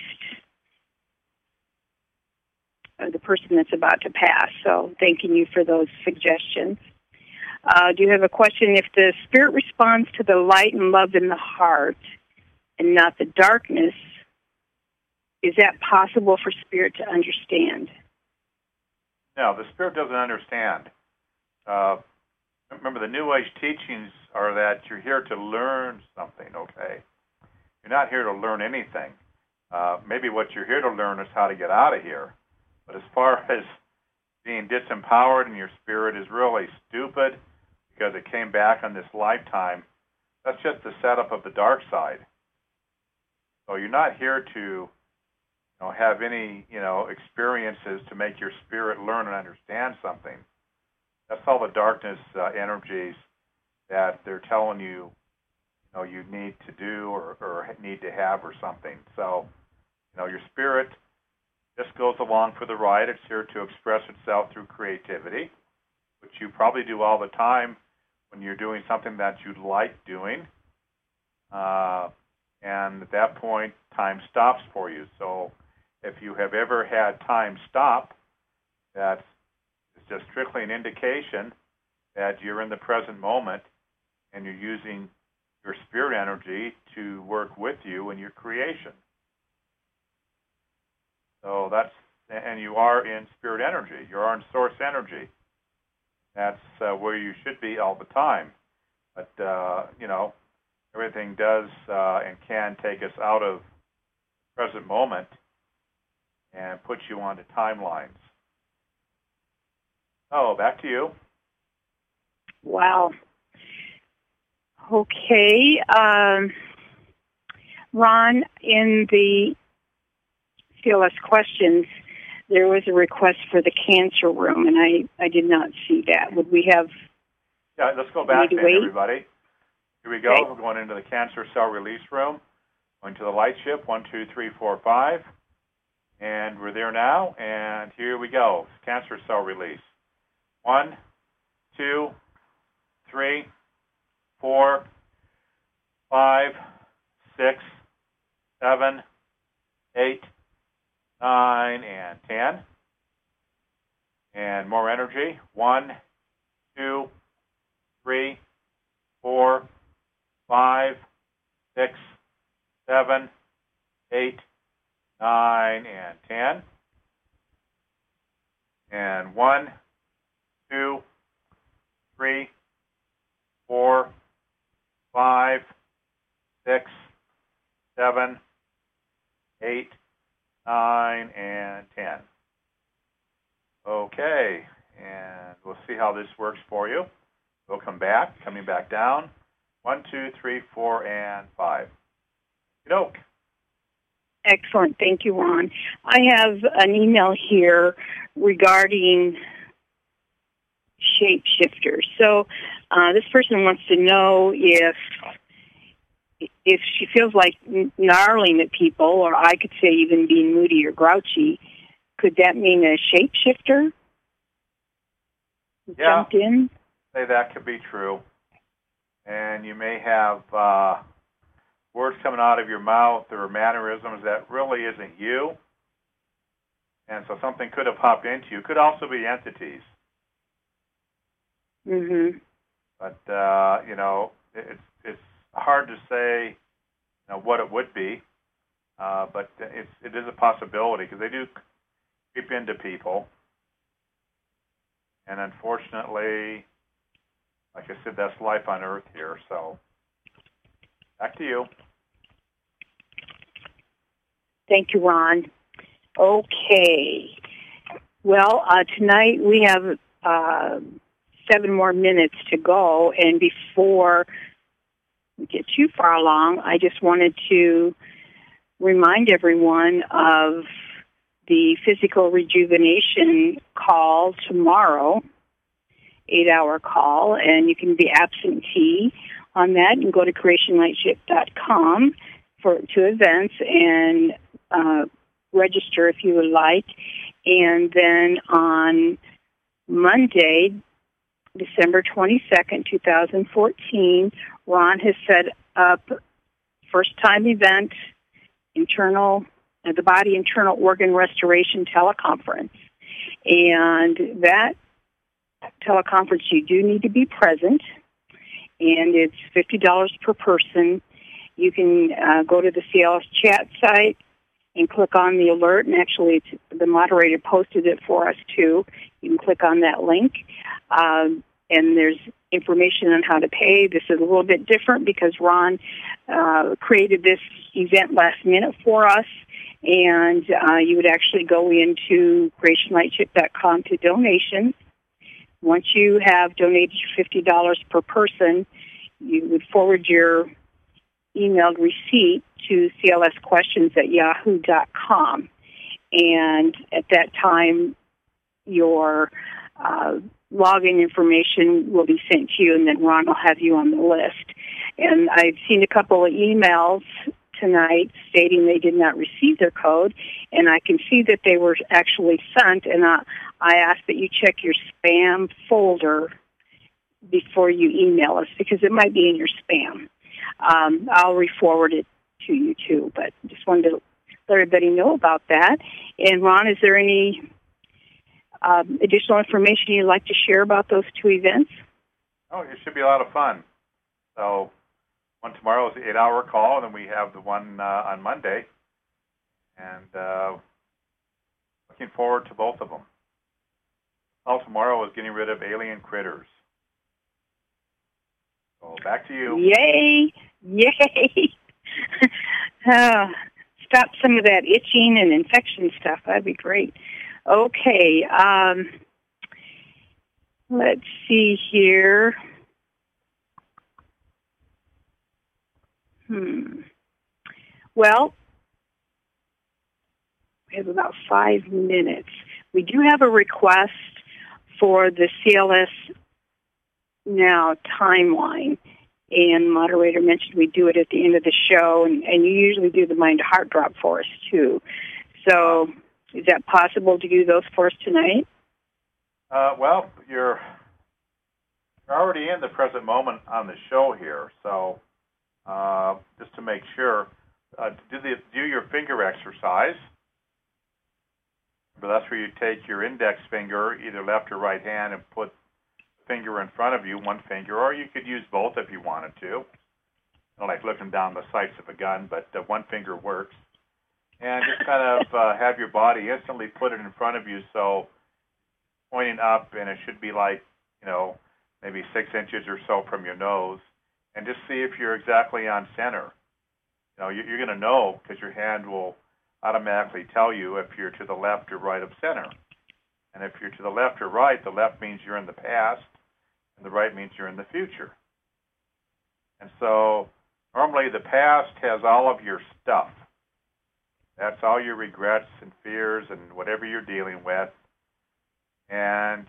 the person that's about to pass. So thanking you for those suggestions. Do you have a question? If the spirit responds to the light and love in the heart and not the darkness, is that possible for spirit to understand? No, the spirit doesn't understand. Remember, the New Age teachings are that you're here to learn something, okay? You're not here to learn anything. Maybe what you're here to learn is how to get out of here. But as far as being disempowered and your spirit is really stupid because it came back on this lifetime, that's just the setup of the dark side. So you're not here to have any experiences to make your spirit learn and understand something. That's all the darkness energies that they're telling you, you need to do or need to have or something. So, your spirit just goes along for the ride. It's here to express itself through creativity, which you probably do all the time when you're doing something that you like doing. And at that point, time stops for you. So if you have ever had time stop, that's just strictly an indication that you're in the present moment and you're using your spirit energy to work with you in your creation. So and you are in spirit energy. You're in source energy. That's where you should be all the time. But, everything does and can take us out of the present moment and put you onto timelines. Oh, back to you. Wow. Okay. Ron, in the CLS questions, there was a request for the cancer room, and I did not see that. Would we have... Yeah, let's go back then, everybody. Here we go. Okay. We're going into the cancer cell release room. Going to the light ship, 1, 2, 3, 4, 5. And we're there now, and here we go. Cancer cell release. 1, 2, 3, 4, 5, 6, 7, 8, 9, and 10. And more energy. 1, 2, 3, 4, 5, 6, 7, 8, 9, and 10. And 1, 2, 3, 4, 5, 6, 7, 8, 9, and 10. Okay, and we'll see how this works for you. We'll come back, coming back down. 1, 2, 3, 4, and 5. Doke. Excellent. Thank you, Ron. I have an email here regarding shapeshifters. So this person wants to know if she feels like snarling at people, or I could say even being moody or grouchy, could that mean a shapeshifter jumped in? Say that could be true. And you may have words coming out of your mouth or mannerisms that really isn't you. And so something could have popped into you. Could also be entities. Mm-hmm. But, it's hard to say what it would be. But it is a possibility because they do creep into people. And unfortunately, like I said, that's life on Earth here. So back to you. Thank you, Ron. Okay. Well, tonight we have 7 more minutes to go, and before we get too far along, I just wanted to remind everyone of the physical rejuvenation call tomorrow, 8-hour call, and you can be absentee on that and go to creationlightship.com to events and register if you would like. And then on Monday, December 22nd, 2014, Ron has set up first-time event, the Body Internal Organ Restoration teleconference. And that teleconference, you do need to be present, and it's $50 per person. You can go to the CLS chat site and click on the alert, and actually the moderator posted it for us too. You can click on that link, and there's information on how to pay. This is a little bit different because Ron created this event last minute for us, and you would actually go into creationlightship.com to donations. Once you have donated your $50 per person, you would forward your emailed receipt to clsquestions@yahoo.com. And at that time, your login information will be sent to you, and then Ron will have you on the list. And I've seen a couple of emails tonight stating they did not receive their code, and I can see that they were actually sent, and I ask that you check your spam folder before you email us, because it might be in your spam. I'll re-forward it to you too, but just wanted to let everybody know about that. And Ron, is there any additional information you'd like to share about those two events? Oh, it should be a lot of fun. So one tomorrow is the 8-hour call, and then we have the one on Monday. And looking forward to both of them. All tomorrow is getting rid of alien critters. So back to you. Yay! Yay! Stop some of that itching and infection stuff. That'd be great. Okay. Let's see here. Well, we have about 5 minutes. We do have a request for the CLS Now timeline. And moderator mentioned we do it at the end of the show, and you usually do the Mind to Heart Drop for us, too. So is that possible to do those for us tonight? Well, you're already in the present moment on the show here, so just to make sure, do your finger exercise. But that's where you take your index finger, either left or right hand, and put finger in front of you, one finger, or you could use both if you wanted to. Like looking down the sights of a gun, but one finger works. And just kind of have your body instantly put it in front of you, so pointing up, and it should be like, maybe 6 inches or so from your nose, and just see if you're exactly on center. You're going to know because your hand will automatically tell you if you're to the left or right of center. And if you're to the left or right, the left means you're in the past, and the right means you're in the future. And so normally the past has all of your stuff. That's all your regrets and fears and whatever you're dealing with. And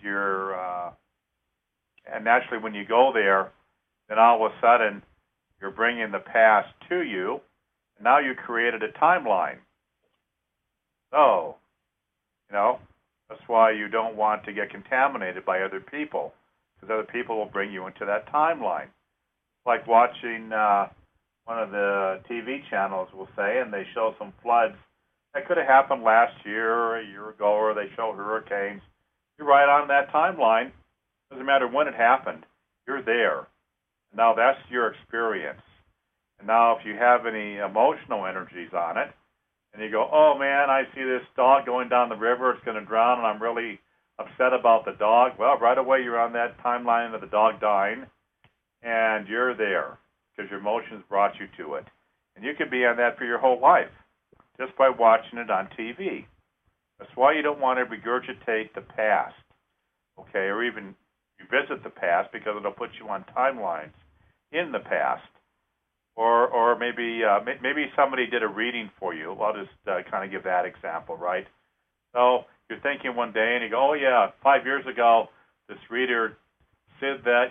and naturally when you go there, then all of a sudden you're bringing the past to you, and now you created a timeline. So, that's why you don't want to get contaminated by other people, because other people will bring you into that timeline. Like watching one of the TV channels, we'll say, and they show some floods that could have happened last year or a year ago, or they show hurricanes. You're right on that timeline. Doesn't matter when it happened. You're there. Now that's your experience. And now if you have any emotional energies on it, and you go, oh man, I see this dog going down the river, it's going to drown, and I'm really upset about the dog. Well, right away you're on that timeline of the dog dying, and you're there because your emotions brought you to it. And you could be on that for your whole life just by watching it on TV. That's why you don't want to regurgitate the past, okay, or even revisit the past, because it'll put you on timelines in the past. Or maybe somebody did a reading for you. I'll just kind of give that example, right? So you're thinking one day, and you go, oh, yeah, 5 years ago, this reader said that,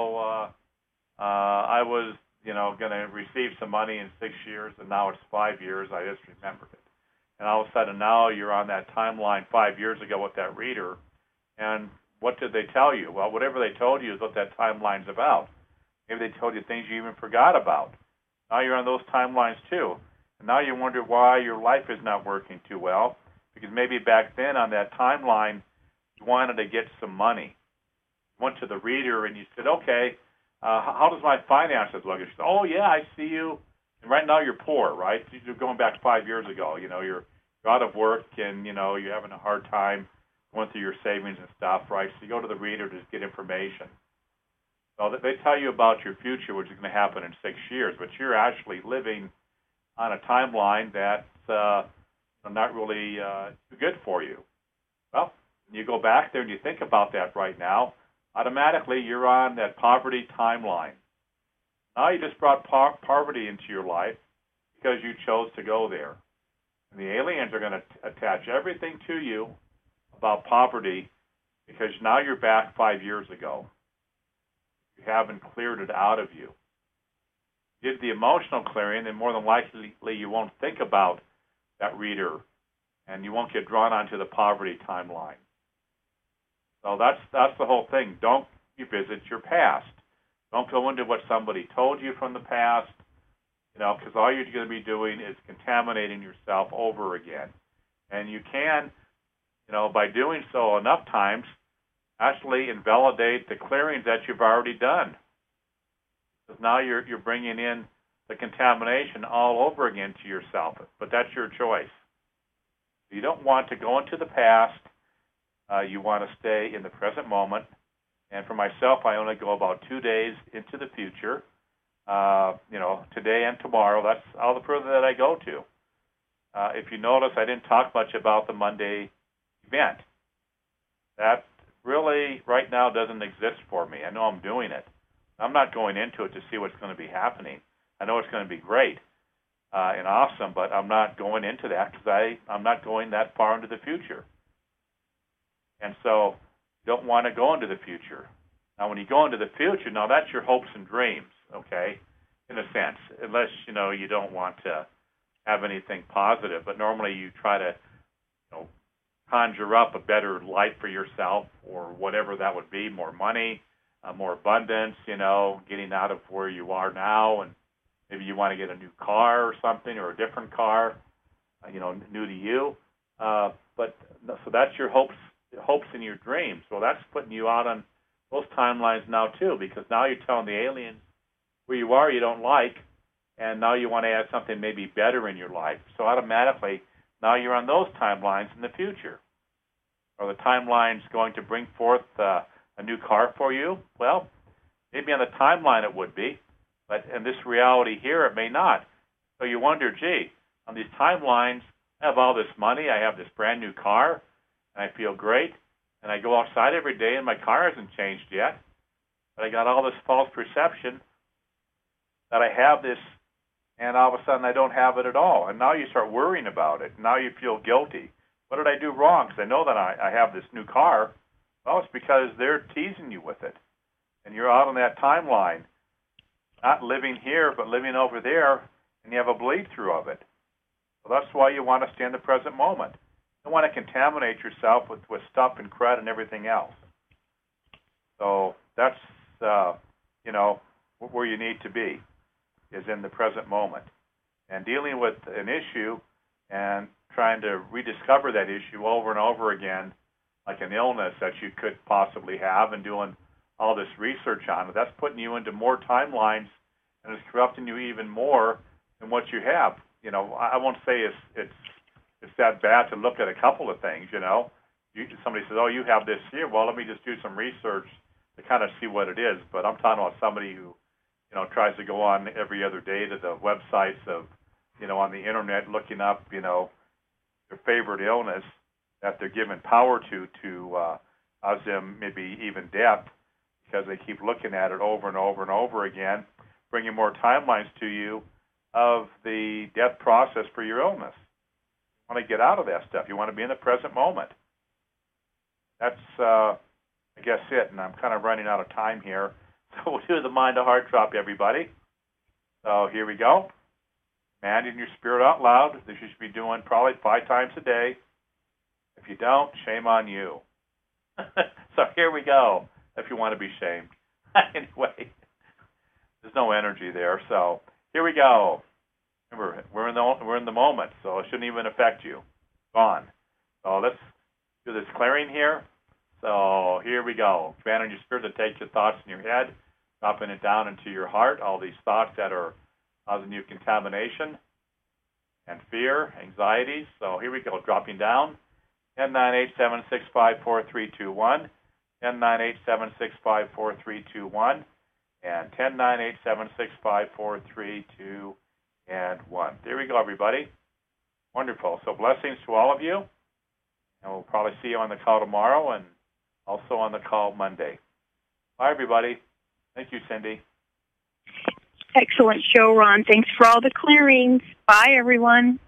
I was, going to receive some money in 6 years, and now it's 5 years. I just remembered it. And all of a sudden now you're on that timeline 5 years ago with that reader. And what did they tell you? Well, whatever they told you is what that timeline's about. Maybe they told you things you even forgot about. Now you're on those timelines too. And now you wonder why your life is not working too well, because maybe back then on that timeline you wanted to get some money. You went to the reader and you said, okay, how does my finances look? She said, oh, yeah, I see you. And right now you're poor, right? You're going back 5 years ago. You're out of work and, you're having a hard time going through your savings and stuff, right? So you go to the reader to get information. So they tell you about your future, which is going to happen in 6 years, but you're actually living on a timeline that's not really too good for you. Well, you go back there and you think about that right now, automatically you're on that poverty timeline. Now you just brought poverty into your life because you chose to go there. And the aliens are going to attach everything to you about poverty because now you're back 5 years ago. You haven't cleared it out of you. You did the emotional clearing, then more than likely you won't think about that reader and you won't get drawn onto the poverty timeline. So that's the whole thing. Don't revisit your past. Don't go into what somebody told you from the past, because all you're going to be doing is contaminating yourself over again. And you can, by doing so enough times, actually invalidate the clearings that you've already done. Because now you're bringing in the contamination all over again to yourself. But that's your choice. You don't want to go into the past. You want to stay in the present moment. And for myself, I only go about 2 days into the future. Today and tomorrow. That's all the further that I go to. If you notice, I didn't talk much about the Monday event. That really, right now, doesn't exist for me. I know I'm doing it. I'm not going into it to see what's going to be happening. I know it's going to be great and awesome, but I'm not going into that because I'm not going that far into the future. And so you don't want to go into the future. Now, when you go into the future, now that's your hopes and dreams, okay, in a sense, unless, you don't want to have anything positive. But normally you try to, conjure up a better life for yourself or whatever that would be, more money, more abundance, getting out of where you are now. And maybe you want to get a new car or something or a different car, new to you. So that's your hopes and your dreams. Well, that's putting you out on those timelines now too, because now you're telling the aliens where you are you don't like, and now you want to add something maybe better in your life. So automatically, now you're on those timelines in the future. Are the timelines going to bring forth a new car for you? Well, maybe on the timeline it would be, but in this reality here it may not. So you wonder, gee, on these timelines, I have all this money, I have this brand new car, and I feel great, and I go outside every day and my car hasn't changed yet, but I got all this false perception that I have this, and all of a sudden I don't have it at all. And now you start worrying about it. Now you feel guilty. What did I do wrong? Because I know that I have this new car. Well, it's because they're teasing you with it. And you're out on that timeline, not living here, but living over there, and you have a bleed-through of it. So that's why you want to stay in the present moment. You don't want to contaminate yourself with stuff and crud and everything else. So that's, where you need to be, is in the present moment. And dealing with an issue and trying to rediscover that issue over and over again, like an illness that you could possibly have, and doing all this research on it, that's putting you into more timelines and it's corrupting you even more than what you have. I won't say it's that bad to look at a couple of things, Somebody says, oh, you have this here. Well, let me just do some research to kind of see what it is. But I'm talking about somebody who tries to go on every other day to the websites of, on the internet, looking up, their favorite illness that they're given power to cause them maybe even death, because they keep looking at it over and over and over again, bringing more timelines to you of the death process for your illness. want to get out of that stuff. You want to be in the present moment. That's, I guess, it. And I'm kind of running out of time here. So we'll do the mind to heart drop, everybody. So here we go. Commanding your spirit out loud. This you should be doing probably 5 times a day. If you don't, shame on you. So here we go, if you want to be shamed. Anyway, there's no energy there. So here we go. Remember, we're in the moment, so it shouldn't even affect you. Gone. So let's do this clearing here. So here we go. Commanding your spirit to take your thoughts in your head, dropping it down into your heart, all these thoughts that are causing you contamination and fear, anxieties. So here we go, dropping down. 1098-765-4321, 1098-765-4321, and 1098-765-4321. There we go, everybody. Wonderful. So blessings to all of you, and we'll probably see you on the call tomorrow and also on the call Monday. Bye, everybody. Thank you, Cindy. Excellent show, Ron. Thanks for all the clearings. Bye, everyone.